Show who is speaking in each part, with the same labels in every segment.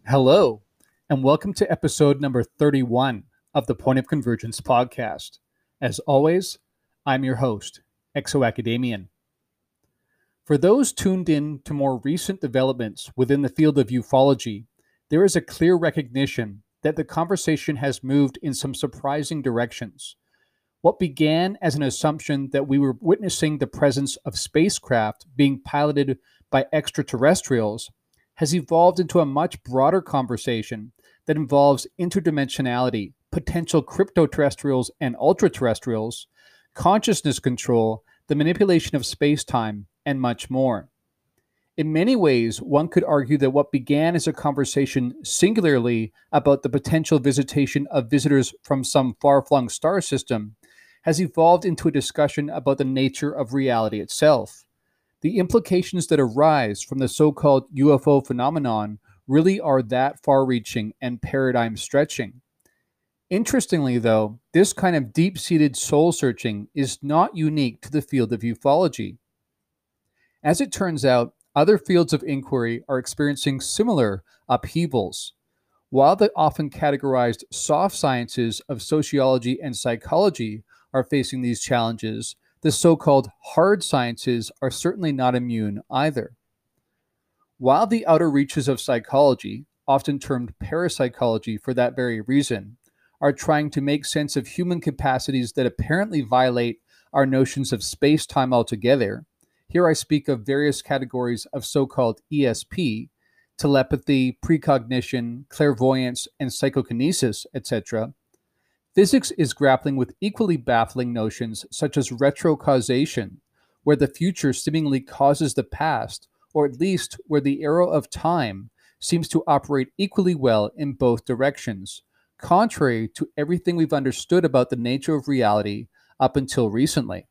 Speaker 1: Hello, and welcome to episode number 31 of the Point of Convergence podcast. As always, I'm your host, Exo-Academian. For those tuned in to more recent developments within the field of ufology, there is a clear recognition that the conversation has moved in some surprising directions. What began as an assumption that we were witnessing the presence of spacecraft being piloted by extraterrestrials has evolved into a much broader conversation that involves interdimensionality, potential cryptoterrestrials and ultraterrestrials, consciousness control, the manipulation of space-time, and much more. In many ways, one could argue that what began as a conversation singularly about the potential visitation of visitors from some far-flung star system has evolved into a discussion about the nature of reality itself. The implications that arise from the so-called UFO phenomenon really are that far-reaching and paradigm-stretching. Interestingly, though, this kind of deep-seated soul-searching is not unique to the field of ufology. As it turns out, other fields of inquiry are experiencing similar upheavals. While the often categorized soft sciences of sociology and psychology are facing these challenges, the so-called hard sciences are certainly not immune either. While the outer reaches of psychology, often termed parapsychology for that very reason, are trying to make sense of human capacities that apparently violate our notions of space-time altogether, here I speak of various categories of so-called ESP, telepathy, precognition, clairvoyance, and psychokinesis, etc., physics is grappling with equally baffling notions such as retrocausation, where the future seemingly causes the past, or at least where the arrow of time seems to operate equally well in both directions, contrary to everything we've understood about the nature of reality up until recently.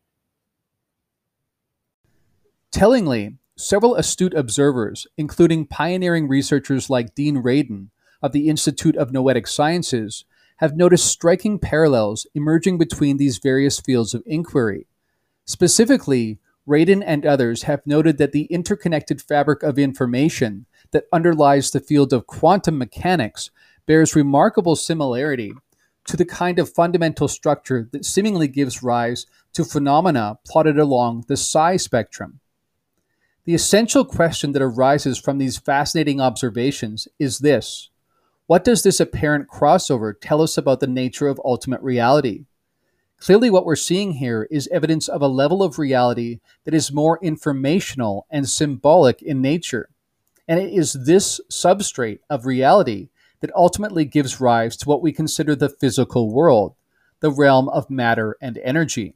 Speaker 1: Tellingly, several astute observers, including pioneering researchers like Dean Radin of the Institute of Noetic Sciences, have noticed striking parallels emerging between these various fields of inquiry. Specifically, Radin and others have noted that the interconnected fabric of information that underlies the field of quantum mechanics bears remarkable similarity to the kind of fundamental structure that seemingly gives rise to phenomena plotted along the psi spectrum. The essential question that arises from these fascinating observations is this: what does this apparent crossover tell us about the nature of ultimate reality? Clearly, what we're seeing here is evidence of a level of reality that is more informational and symbolic in nature. And it is this substrate of reality that ultimately gives rise to what we consider the physical world, the realm of matter and energy.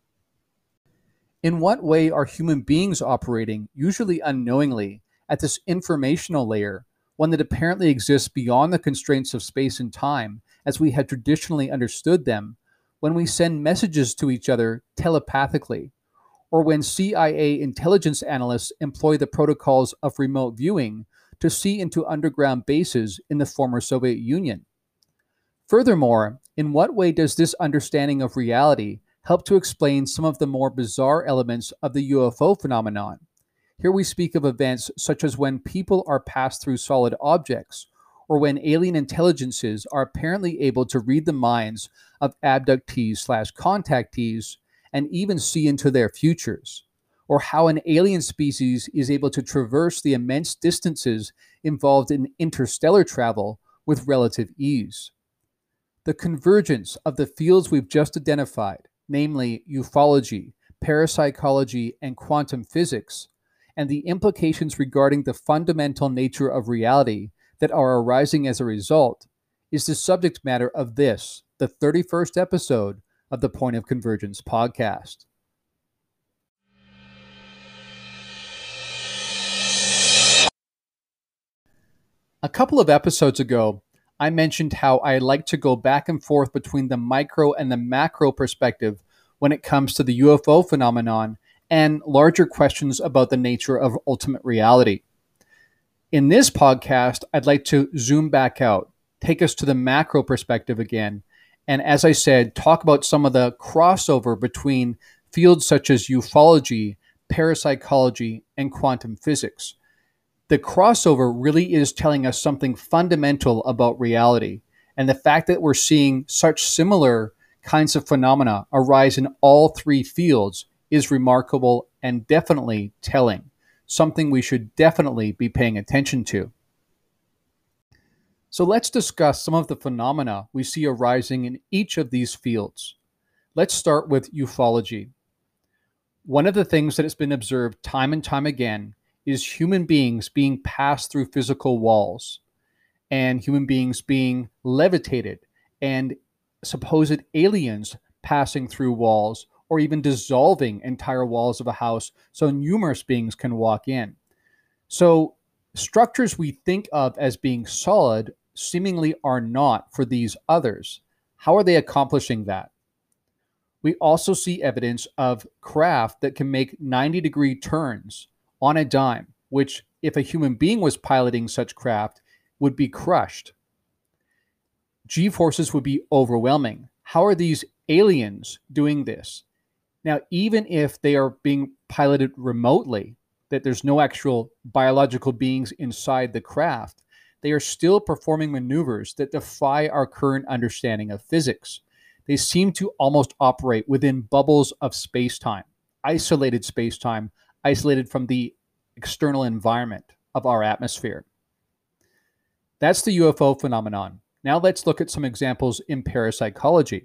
Speaker 1: In what way are human beings operating, usually unknowingly, at this informational layer, one that apparently exists beyond the constraints of space and time as we had traditionally understood them, when we send messages to each other telepathically, or when CIA intelligence analysts employ the protocols of remote viewing to see into underground bases in the former Soviet Union? Furthermore, in what way does this understanding of reality help to explain some of the more bizarre elements of the UFO phenomenon? Here we speak of events such as when people are passed through solid objects, or when alien intelligences are apparently able to read the minds of abductees/contactees and even see into their futures, or how an alien species is able to traverse the immense distances involved in interstellar travel with relative ease. The convergence of the fields we've just identified, namely ufology, parapsychology, and quantum physics, and the implications regarding the fundamental nature of reality that are arising as a result, is the subject matter of this, the 31st episode of the Point of Convergence podcast. A couple of episodes ago, I mentioned how I like to go back and forth between the micro and the macro perspective when it comes to the UFO phenomenon and larger questions about the nature of ultimate reality. In this podcast, I'd like to zoom back out, take us to the macro perspective again, and as I said, talk about some of the crossover between fields such as ufology, parapsychology, and quantum physics. The crossover really is telling us something fundamental about reality. And the fact that we're seeing such similar kinds of phenomena arise in all three fields is remarkable and definitely telling, something we should definitely be paying attention to. So let's discuss some of the phenomena we see arising in each of these fields. Let's start with ufology. One of the things that has been observed time and time again is human beings being passed through physical walls and human beings being levitated and supposed aliens passing through walls or even dissolving entire walls of a house so numerous beings can walk in. So structures we think of as being solid seemingly are not for these others. How are they accomplishing that? We also see evidence of craft that can make 90-degree turns on a dime, which, if a human being was piloting such craft, would be crushed. G-forces would be overwhelming. How are these aliens doing this? Now, even if they are being piloted remotely, that there's no actual biological beings inside the craft, they are still performing maneuvers that defy our current understanding of physics. They seem to almost operate within bubbles of space-time, isolated space-time, isolated from the external environment of our atmosphere. That's the UFO phenomenon. Now let's look at some examples in parapsychology.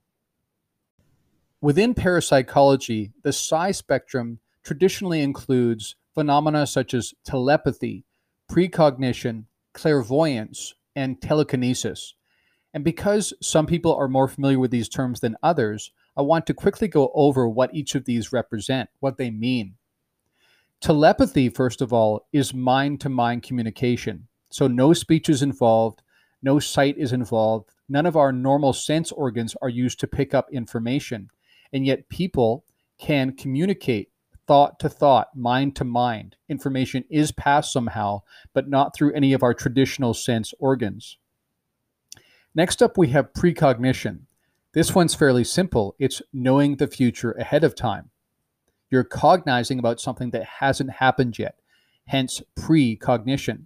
Speaker 1: Within parapsychology, the psi spectrum traditionally includes phenomena such as telepathy, precognition, clairvoyance, and telekinesis. And because some people are more familiar with these terms than others, I want to quickly go over what each of these represent, what they mean. Telepathy, first of all, is mind-to-mind communication. So no speech is involved, no sight is involved, none of our normal sense organs are used to pick up information. And yet people can communicate thought to thought, mind to mind. Information is passed somehow, but not through any of our traditional sense organs. Next up, we have precognition. This one's fairly simple. It's knowing the future ahead of time. You're cognizing about something that hasn't happened yet, hence precognition.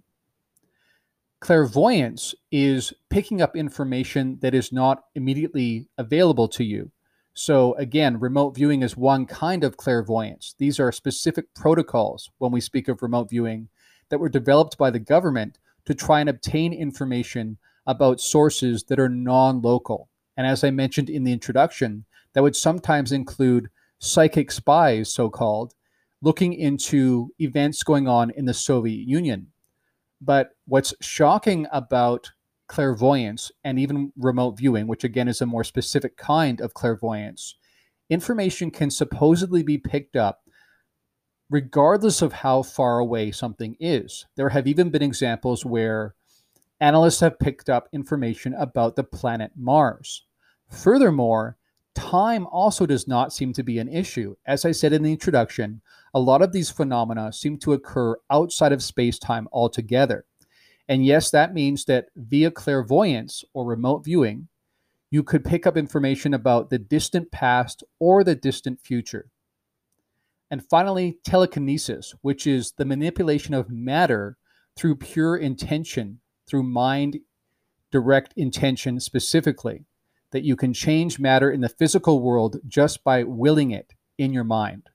Speaker 1: Clairvoyance is picking up information that is not immediately available to you. So again, remote viewing is one kind of clairvoyance. These are specific protocols when we speak of remote viewing that were developed by the government to try and obtain information about sources that are non-local. And as I mentioned in the introduction, that would sometimes include psychic spies, so-called, looking into events going on in the Soviet Union. But what's shocking about clairvoyance and even remote viewing, which again is a more specific kind of clairvoyance, information can supposedly be picked up regardless of how far away something is. There have even been examples where analysts have picked up information about the planet Mars. Furthermore, time also does not seem to be an issue. As I said in the introduction, a lot of these phenomena seem to occur outside of space-time altogether. And yes, that means that via clairvoyance or remote viewing, you could pick up information about the distant past or the distant future. And finally, telekinesis, which is the manipulation of matter through pure intention, through mind direct intention specifically, that you can change matter in the physical world just by willing it in your mind.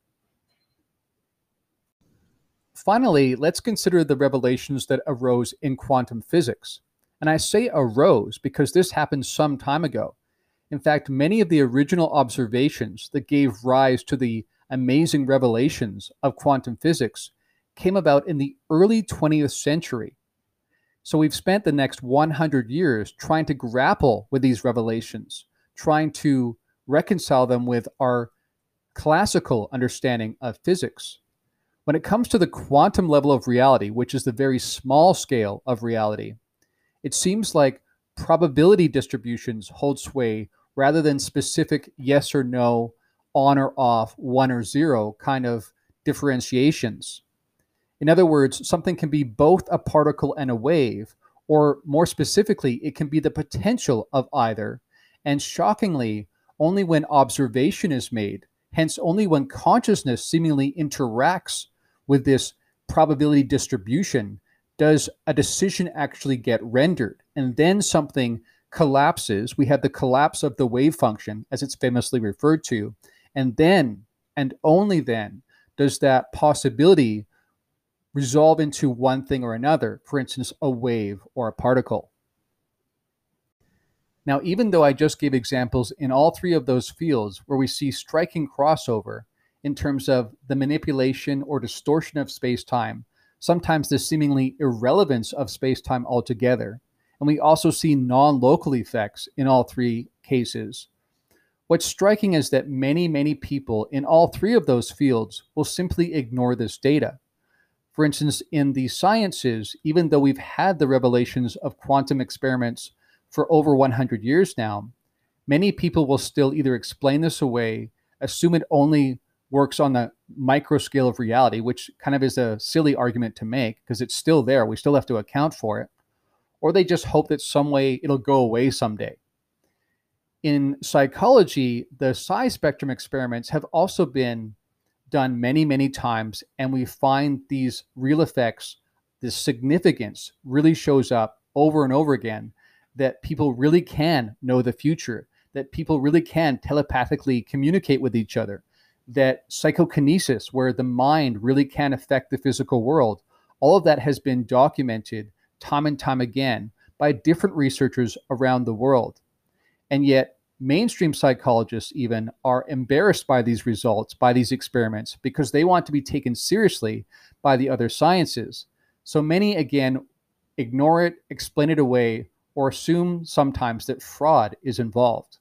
Speaker 1: Finally, let's consider the revelations that arose in quantum physics. And I say arose because this happened some time ago. In fact, many of the original observations that gave rise to the amazing revelations of quantum physics came about in the early 20th century. So we've spent the next 100 years trying to grapple with these revelations, trying to reconcile them with our classical understanding of physics. When it comes to the quantum level of reality, which is the very small scale of reality, it seems like probability distributions hold sway rather than specific yes or no, on or off, 1 or 0 kind of differentiations. In other words, something can be both a particle and a wave, or more specifically, it can be the potential of either, and shockingly, only when observation is made, hence only when consciousness seemingly interacts with this probability distribution does a decision actually get rendered, and then something collapses. We have the collapse of the wave function, as it's famously referred to, and then, and only then, does that possibility resolve into one thing or another, for instance, a wave or a particle. Now, even though I just gave examples in all three of those fields where we see striking crossover in terms of the manipulation or distortion of space-time, sometimes the seemingly irrelevance of space-time altogether, and we also see non-local effects in all three cases, what's striking is that many people in all three of those fields will simply ignore this data. For instance, in the sciences, even though we've had the revelations of quantum experiments for over 100 years now, many people will still either explain this away, assume it only works on the micro scale of reality, which kind of is a silly argument to make because it's still there. We still have to account for it. Or they just hope that some way it'll go away someday. In psychology, the psi spectrum experiments have also been done many times, and we find these real effects, this significance really shows up over and over again, that people really can know the future, that people really can telepathically communicate with each other, that psychokinesis, where the mind really can affect the physical world, all of that has been documented time and time again by different researchers around the world. And yet, mainstream psychologists even are embarrassed by these results, by these experiments, because they want to be taken seriously by the other sciences. So many, again, ignore it, explain it away, or assume sometimes that fraud is involved.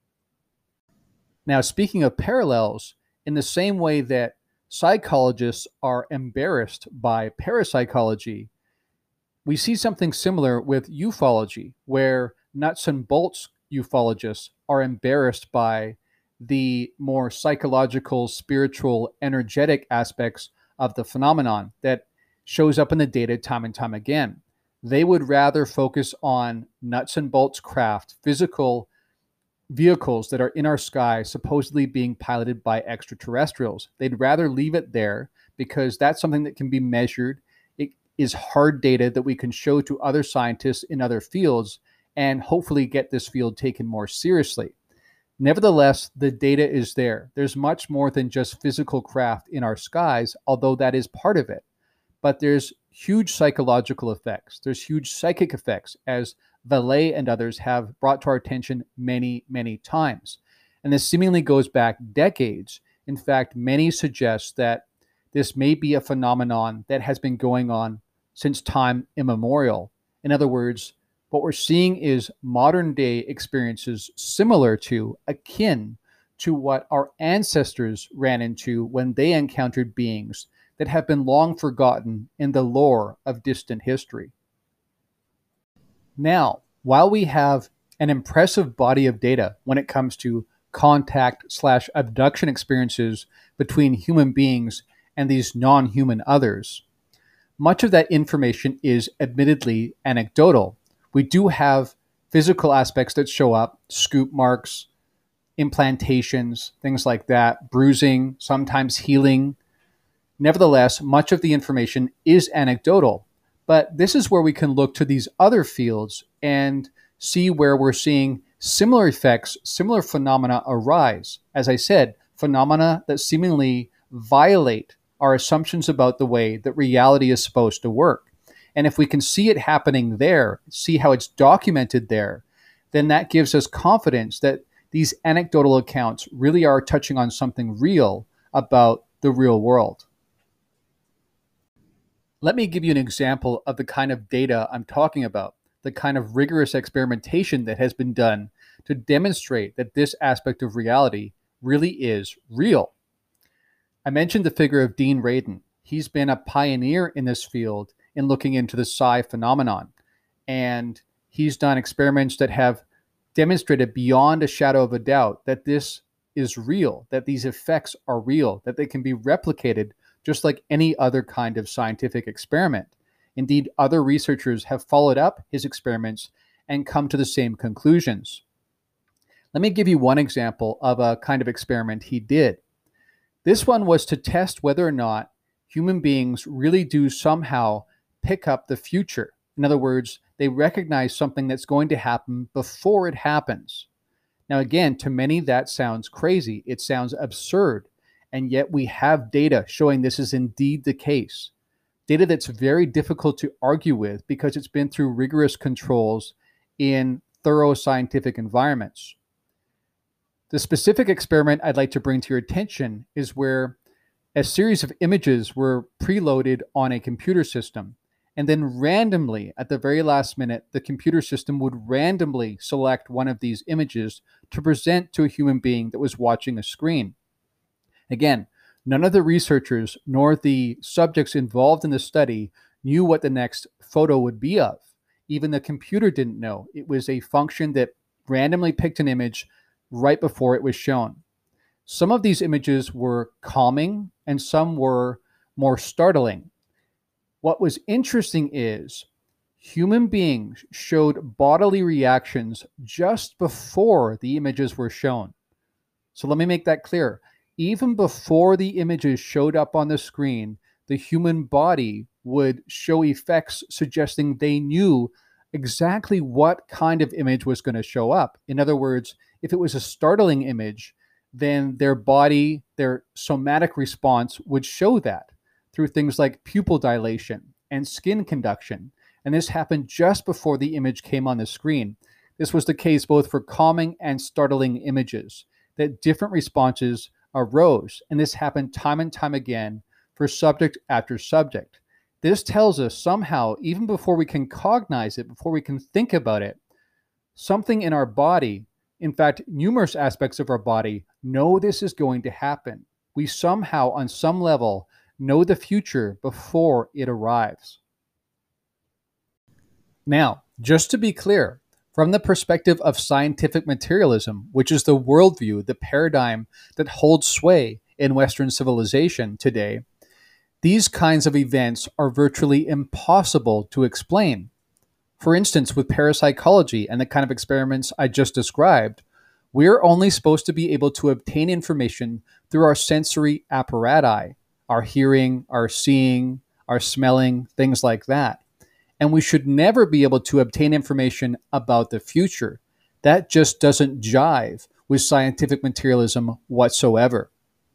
Speaker 1: Now, speaking of parallels, in the same way that psychologists are embarrassed by parapsychology, we see something similar with ufology, where nuts and bolts ufologists are embarrassed by the more psychological, spiritual, energetic aspects of the phenomenon that shows up in the data time and time again. They would rather focus on nuts and bolts craft, physical vehicles that are in our sky supposedly being piloted by extraterrestrials. They'd rather leave it there because that's something that can be measured. It is hard data that we can show to other scientists in other fields and hopefully get this field taken more seriously. Nevertheless, the data is there. There's much more than just physical craft in our skies, although that is part of it. But there's huge psychological effects. There's huge psychic effects, as Vallée and others have brought to our attention many times. And this seemingly goes back decades. In fact, many suggest that this may be a phenomenon that has been going on since time immemorial. In other words, what we're seeing is modern day experiences similar to, akin to what our ancestors ran into when they encountered beings that have been long forgotten in the lore of distant history. Now, while we have an impressive body of data when it comes to contact/abduction experiences between human beings and these non-human others, much of that information is admittedly anecdotal. We do have physical aspects that show up, scoop marks, implantations, things like that, bruising, sometimes healing. Nevertheless, much of the information is anecdotal, but this is where we can look to these other fields and see where we're seeing similar effects, similar phenomena arise. As I said, phenomena that seemingly violate our assumptions about the way that reality is supposed to work. And if we can see it happening there, see how it's documented there, then that gives us confidence that these anecdotal accounts really are touching on something real about the real world. Let me give you an example of the kind of data I'm talking about, the kind of rigorous experimentation that has been done to demonstrate that this aspect of reality really is real. I mentioned the figure of Dean Radin. He's been a pioneer in this field in looking into the psi phenomenon. And he's done experiments that have demonstrated beyond a shadow of a doubt that this is real, that these effects are real, that they can be replicated just like any other kind of scientific experiment. Indeed, other researchers have followed up his experiments and come to the same conclusions. Let me give you one example of a kind of experiment he did. This one was to test whether or not human beings really do somehow pick up the future. In other words, they recognize something that's going to happen before it happens. Now, again, to many, that sounds crazy. It sounds absurd. And yet we have data showing this is indeed the case. Data that's very difficult to argue with because it's been through rigorous controls in thorough scientific environments. The specific experiment I'd like to bring to your attention is where a series of images were preloaded on a computer system, and then randomly, at the very last minute, the computer system would randomly select one of these images to present to a human being that was watching a screen. Again, none of the researchers nor the subjects involved in the study knew what the next photo would be of. Even the computer didn't know. It was a function that randomly picked an image right before it was shown. Some of these images were calming and some were more startling. What was interesting is human beings showed bodily reactions just before the images were shown. So let me make that clear. Even before the images showed up on the screen, the human body would show effects suggesting they knew exactly what kind of image was going to show up. In other words, if it was a startling image, then their body, their somatic response would show that through things like pupil dilation and skin conduction. And this happened just before the image came on the screen. This was the case both for calming and startling images, that different responses arose. And this happened time and time again for subject after subject. This tells us somehow, even before we can cognize it, before we can think about it, something in our body, in fact, numerous aspects of our body, know this is going to happen. We somehow, on some level, know the future before it arrives. Now, just to be clear, from the perspective of scientific materialism, which is the worldview, the paradigm that holds sway in Western civilization today, these kinds of events are virtually impossible to explain. For instance, with parapsychology and the kind of experiments I just described, we're only supposed to be able to obtain information through our sensory apparatus, our hearing, our seeing, our smelling, things like that. And we should never be able to obtain information about the future. That just doesn't jive with scientific materialism whatsoever.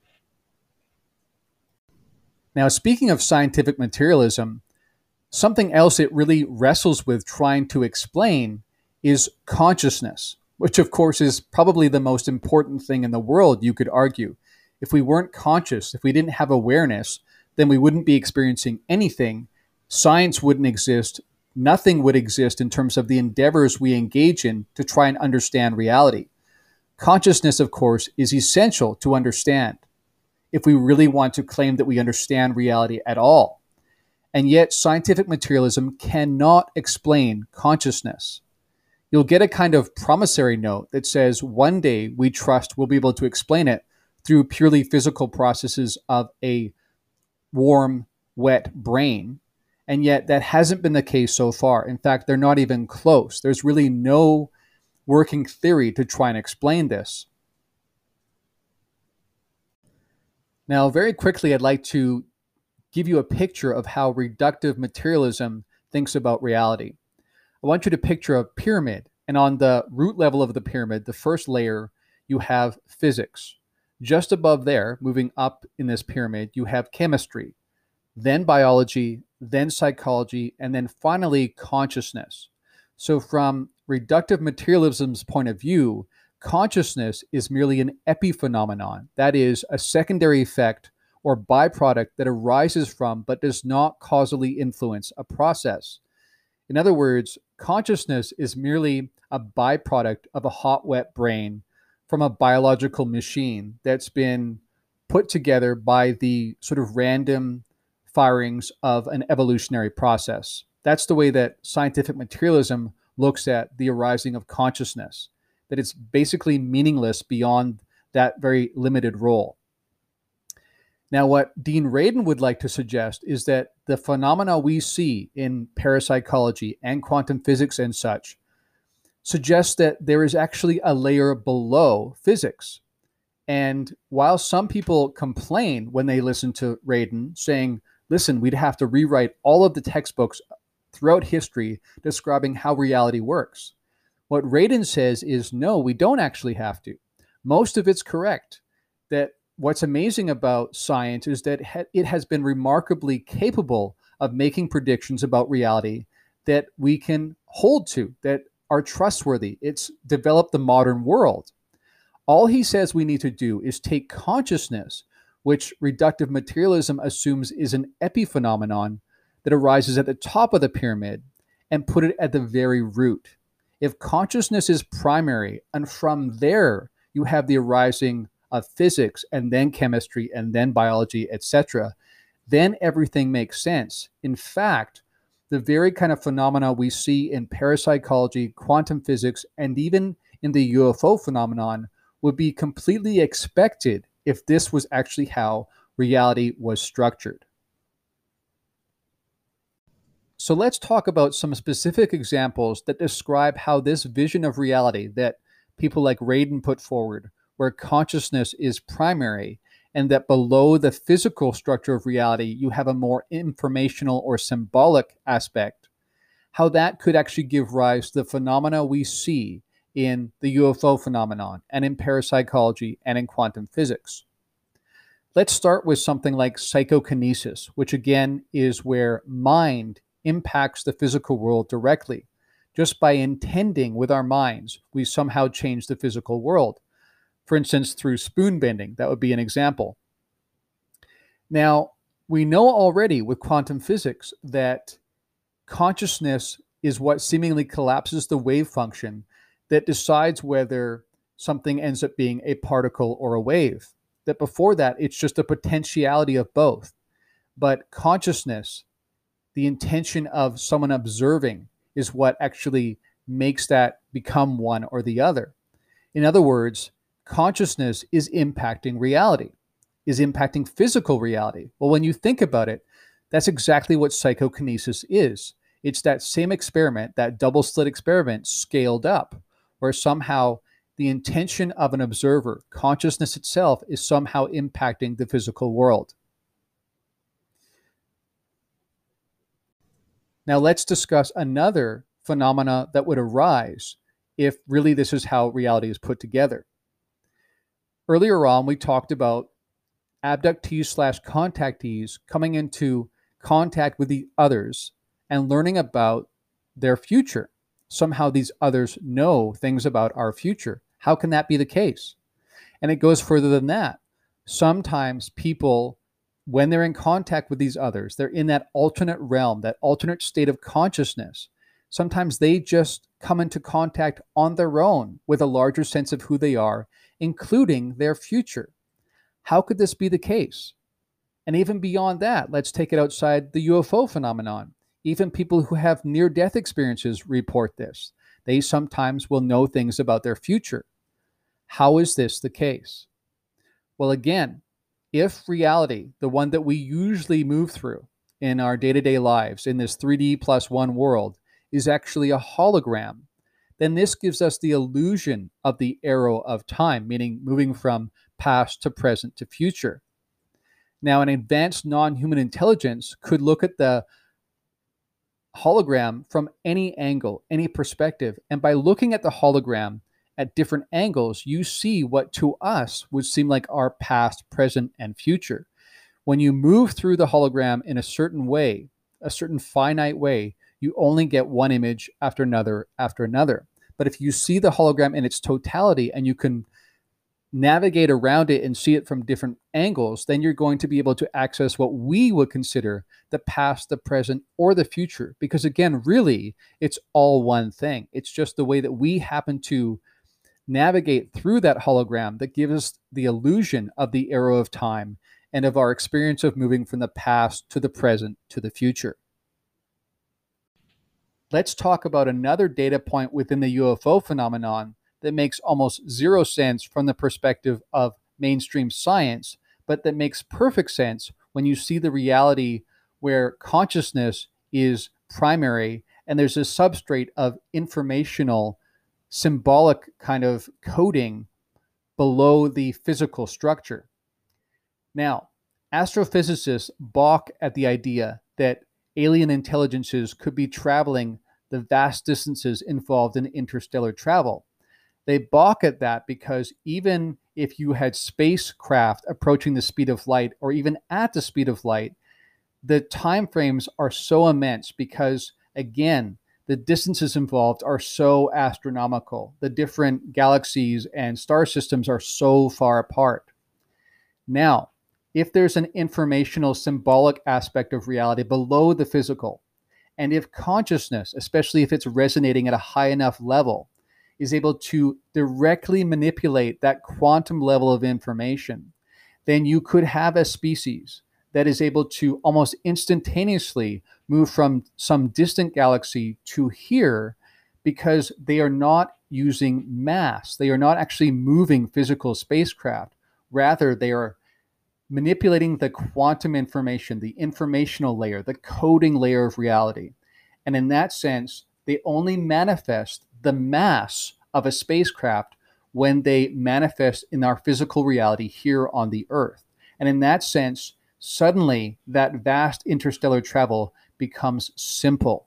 Speaker 1: Now, speaking of scientific materialism, something else it really wrestles with trying to explain is consciousness, which of course is probably the most important thing in the world, you could argue. If we weren't conscious, if we didn't have awareness, then we wouldn't be experiencing anything. Science wouldn't exist. Nothing would exist in terms of the endeavors we engage in to try and understand reality. Consciousness, of course, is essential to understand if we really want to claim that we understand reality at all. And yet, scientific materialism cannot explain consciousness. You'll get a kind of promissory note that says one day we trust we'll be able to explain it through purely physical processes of a warm, wet brain. And yet, that hasn't been the case so far. In fact, they're not even close. There's really no working theory to try and explain this. Now, very quickly, I'd like to give you a picture of how reductive materialism thinks about reality. I want you to picture a pyramid, and on the root level of the pyramid, the first layer, you have physics. Just above there, moving up in this pyramid, you have chemistry, then biology, then psychology, and then finally consciousness. So from reductive materialism's point of view, consciousness is merely an epiphenomenon, that is, a secondary effect or byproduct that arises from but does not causally influence a process. In other words, consciousness is merely a byproduct of a hot, wet brain from a biological machine that's been put together by the sort of random firings of an evolutionary process. That's the way that scientific materialism looks at the arising of consciousness, that it's basically meaningless beyond that very limited role. Now, what Dean Radin would like to suggest is that the phenomena we see in parapsychology and quantum physics and such suggests that there is actually a layer below physics. And while some people complain when they listen to Radin saying, listen, we'd have to rewrite all of the textbooks throughout history describing how reality works. What Radin says is, no, we don't actually have to. Most of it's correct. That what's amazing about science is that it has been remarkably capable of making predictions about reality that we can hold to, that are trustworthy. It's developed the modern world. All he says we need to do is take consciousness, which reductive materialism assumes is an epiphenomenon that arises at the top of the pyramid, and put it at the very root. If consciousness is primary, and from there you have the arising of physics, and then chemistry, and then biology, etc., then everything makes sense. In fact, the very kind of phenomena we see in parapsychology, quantum physics, and even in the UFO phenomenon would be completely expected if this was actually how reality was structured. So let's talk about some specific examples that describe how this vision of reality that people like Radin put forward, where consciousness is primary, and that below the physical structure of reality, you have a more informational or symbolic aspect, how that could actually give rise to the phenomena we see in the UFO phenomenon and in parapsychology and in quantum physics. Let's start with something like psychokinesis, which again is where mind impacts the physical world directly. Just by intending with our minds, we somehow change the physical world. For instance, through spoon bending, that would be an example. Now, we know already with quantum physics that consciousness is what seemingly collapses the wave function that decides whether something ends up being a particle or a wave. That before that, it's just a potentiality of both. But consciousness, the intention of someone observing, is what actually makes that become one or the other. In other words, consciousness is impacting reality, is impacting physical reality. Well, when you think about it, that's exactly what psychokinesis is. It's that same experiment, that double slit experiment scaled up, where somehow the intention of an observer, consciousness itself, is somehow impacting the physical world. Now let's discuss another phenomena that would arise if really this is how reality is put together. Earlier on, we talked about abductees/contactees coming into contact with the others and learning about their future. Somehow these others know things about our future. How can that be the case? And it goes further than that. Sometimes people, when they're in contact with these others, they're in that alternate realm, that alternate state of consciousness. Sometimes they just come into contact on their own with a larger sense of who they are, including their future. How could this be the case? And even beyond that, let's take it outside the UFO phenomenon. Even people who have near-death experiences report this. They sometimes will know things about their future. How is this the case? Well, again, if reality, the one that we usually move through in our day-to-day lives, in this 3D plus 1 world, is actually a hologram, then this gives us the illusion of the arrow of time, meaning moving from past to present to future. Now, an advanced non-human intelligence could look at the hologram from any angle, any perspective, and by looking at the hologram at different angles, you see what to us would seem like our past, present, and future. When you move through the hologram in a certain way, a certain finite way, you only get one image after another after another. But if you see the hologram in its totality and you can navigate around it and see it from different angles, then you're going to be able to access what we would consider the past, the present, or the future. Because again, really, it's all one thing. It's just the way that we happen to navigate through that hologram that gives us the illusion of the arrow of time and of our experience of moving from the past to the present to the future. Let's talk about another data point within the UFO phenomenon that makes almost zero sense from the perspective of mainstream science, but that makes perfect sense when you see the reality where consciousness is primary and there's a substrate of informational, symbolic kind of coding below the physical structure. Now, astrophysicists balk at the idea that alien intelligences could be traveling the vast distances involved in interstellar travel. They balk at that because even if you had spacecraft approaching the speed of light or even at the speed of light, the time frames are so immense because, again, the distances involved are so astronomical. The different galaxies and star systems are so far apart. Now, if there's an informational, symbolic aspect of reality below the physical, and if consciousness, especially if it's resonating at a high enough level, is able to directly manipulate that quantum level of information, then you could have a species that is able to almost instantaneously move from some distant galaxy to here because they are not using mass. They are not actually moving physical spacecraft. Rather, they are manipulating the quantum information, the informational layer, the coding layer of reality. And in that sense, they only manifest the mass of a spacecraft when they manifest in our physical reality here on the Earth. And in that sense, suddenly that vast interstellar travel becomes simple.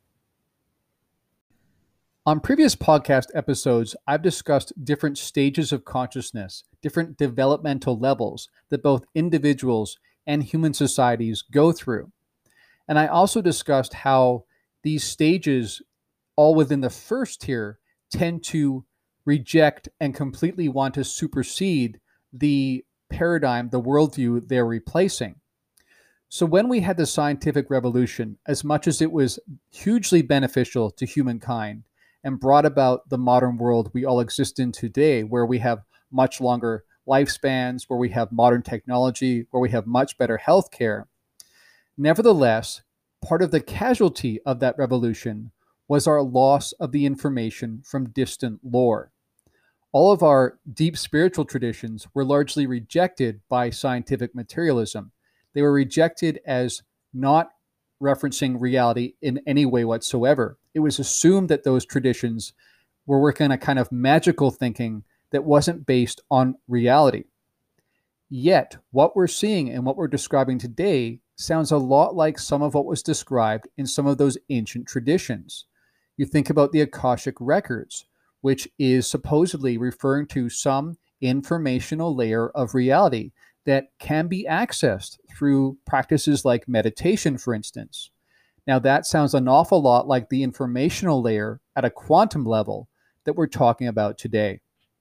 Speaker 1: On previous podcast episodes, I've discussed different stages of consciousness, different developmental levels that both individuals and human societies go through. And I also discussed how these stages, all within the first tier, tend to reject and completely want to supersede the paradigm, the worldview they're replacing. So when we had the scientific revolution, as much as it was hugely beneficial to humankind and brought about the modern world we all exist in today, where we have much longer lifespans, where we have modern technology, where we have much better healthcare, nevertheless, part of the casualty of that revolution was our loss of the information from distant lore. All of our deep spiritual traditions were largely rejected by scientific materialism. They were rejected as not referencing reality in any way whatsoever. It was assumed that those traditions were working on a kind of magical thinking that wasn't based on reality. Yet, what we're seeing and what we're describing today sounds a lot like some of what was described in some of those ancient traditions. You think about the Akashic Records, which is supposedly referring to some informational layer of reality that can be accessed through practices like meditation, for instance. Now, that sounds an awful lot like the informational layer at a quantum level that we're talking about today.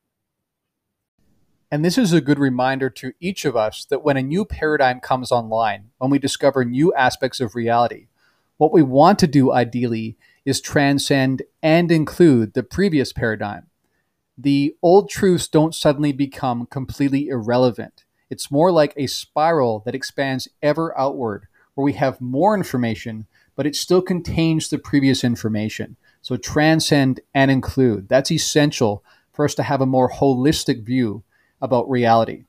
Speaker 1: And this is a good reminder to each of us that when a new paradigm comes online, when we discover new aspects of reality, what we want to do ideally is transcend and include the previous paradigm. The old truths don't suddenly become completely irrelevant. It's more like a spiral that expands ever outward, where we have more information, but it still contains the previous information. So transcend and include. That's essential for us to have a more holistic view about reality.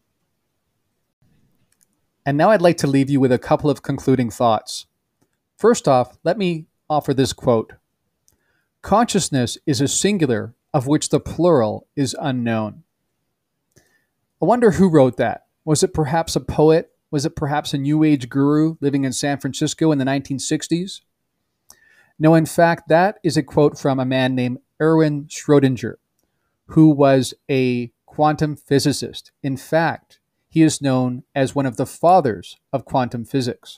Speaker 1: And now I'd like to leave you with a couple of concluding thoughts. First off, let me offer this quote. Consciousness is a singular of which the plural is unknown. I wonder who wrote that. Was it perhaps a poet? Was it perhaps a New Age guru living in San Francisco in the 1960s? No, in fact, that is a quote from a man named Erwin Schrödinger, who was a quantum physicist. In fact, he is known as one of the fathers of quantum physics.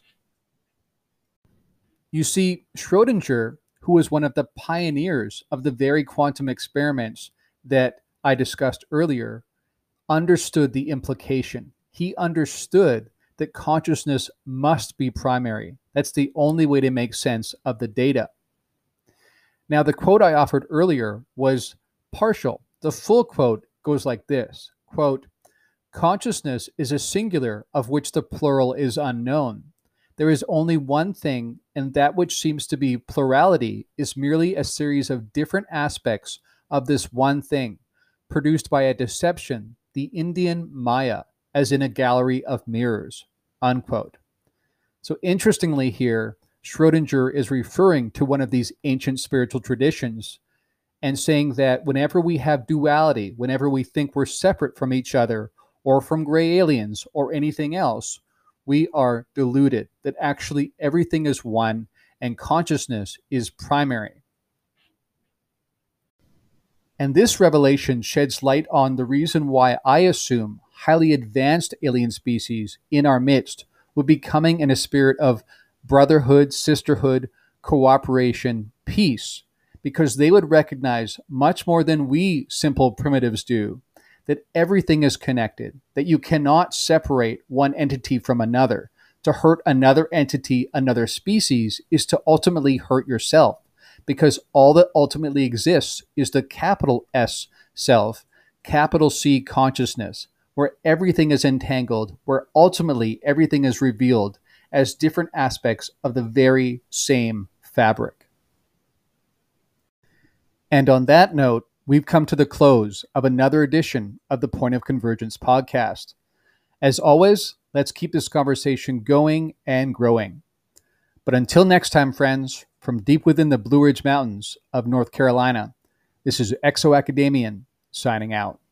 Speaker 1: You see, Schrödinger, who was one of the pioneers of the very quantum experiments that I discussed earlier, understood the implication. He understood that consciousness must be primary. That's the only way to make sense of the data. Now, the quote I offered earlier was partial. The full quote goes like this, quote, consciousness is a singular of which the plural is unknown. There is only one thing, and that which seems to be plurality is merely a series of different aspects of this one thing, produced by a deception, the Indian Maya, as in a gallery of mirrors, unquote. So interestingly here, Schrödinger is referring to one of these ancient spiritual traditions, and saying that whenever we have duality, whenever we think we're separate from each other or from gray aliens or anything else, we are deluded, that actually everything is one and consciousness is primary. And this revelation sheds light on the reason why I assume highly advanced alien species in our midst would be coming in a spirit of brotherhood, sisterhood, cooperation, peace, because they would recognize much more than we simple primitives do that everything is connected, that you cannot separate one entity from another. To hurt another entity, another species, is to ultimately hurt yourself, because all that ultimately exists is the capital S self, capital C consciousness, where everything is entangled, where ultimately everything is revealed as different aspects of the very same fabric. And on that note, we've come to the close of another edition of the Point of Convergence podcast. As always, let's keep this conversation going and growing. But until next time, friends, from deep within the Blue Ridge Mountains of North Carolina, this is Exo Academian signing out.